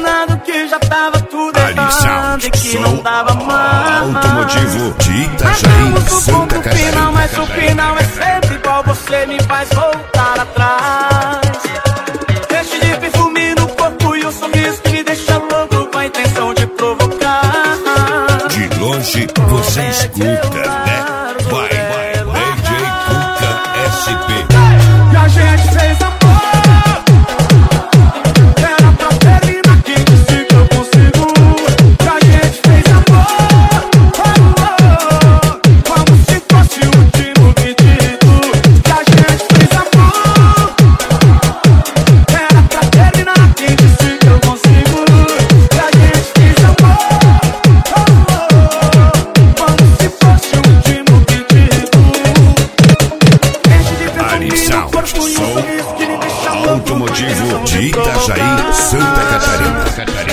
imaginando que já tava tudo errado e que não dava mais. Automotivo de Itajaí, Santa Catarina. Mas o final é sempre igual, você me faz voltar atrás. Deixe de perfume no corpo e o sorriso que me deixa louco com a intenção de provocar. De longe você escuta, né? Vai, DJ Cuca SP. E a gente fez amor, era pra terminar, quem disse que eu consigo? E a gente fez amor, como se fosse o último pedido. E a gente fez amor, era pra terminar, quem disse que eu consigo? E a gente fez amor, como se fosse o último pedido. Enche de perfume no corpo e um sorriso que me deixa louco. Automotivo de Itajaí, Santa Catarina.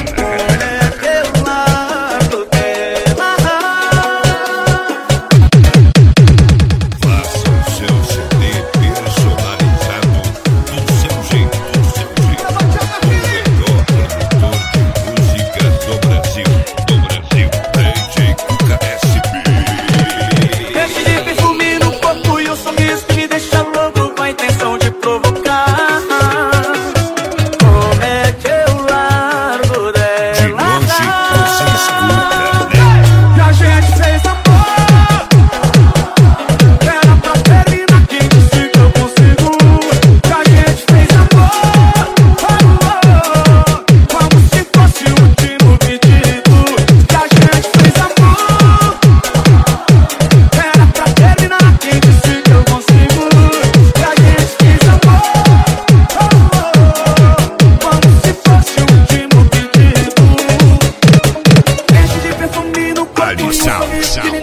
Faça o seu CD personalizado do seu jeito, O melhor produtor de música do Brasil, DJ Cuca SP. Enche de perfume no corpo e um sorriso que me deixa louco com a intenção de provocar. Como é que eu largo dela? De longe você escuta, né? E a gente fez amor, era pra terminar, quem disse que eu consigo? E a gente fez amor, como se fosse o último pedido. E a gente fez amor, era pra terminar, quem disse que eu consigo? E a gente fez amor, como se fosse o último pedido. Enche de perfume no corpo e um sorriso que me